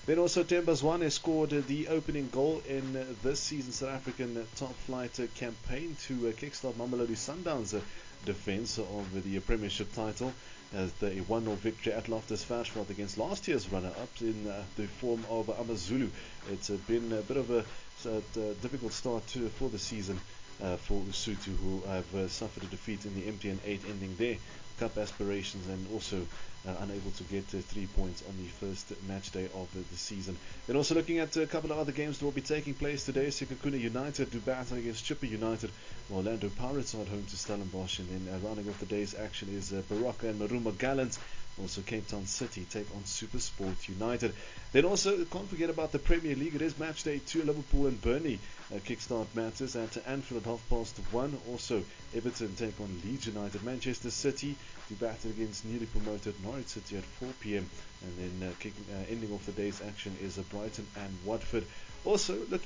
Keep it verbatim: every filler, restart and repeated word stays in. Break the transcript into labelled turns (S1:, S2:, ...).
S1: Then also Themba Zwane scored uh, the opening goal in uh, this season's South African uh, top flight uh, campaign to uh, kickstart Mamelodi Sundowns' uh, defence of the uh, Premiership title as the one nil victory at Loftus Versfeld against last year's runner-ups in uh, the form of Amazulu. It's uh, been a bit of a uh, difficult start to, for the season uh, for Lesotho, who have uh, suffered a defeat in the M T N eight, ending their cup aspirations and also uh, unable to get uh, three points on the first match day of the, the season. Then also looking at a couple of other games that will be taking place today. Sekhukhune United do battle against Chippa United. Orlando Pirates are at home to Stellenbosch, and then uh, rounding off the day's action is uh, Baroka and Maruma Gallants. Also Cape Town City take on SuperSport United. Then also can't forget about the Premier League. It is match day two. Liverpool and Burnley uh, kickstart matters at Anfield at half past one. Also Everton take on Leeds United. Manchester City do battle against newly promoted Norwich City at four p.m. And then uh, kicking, uh, ending off the day's action is uh, Brighton and Watford. Also looking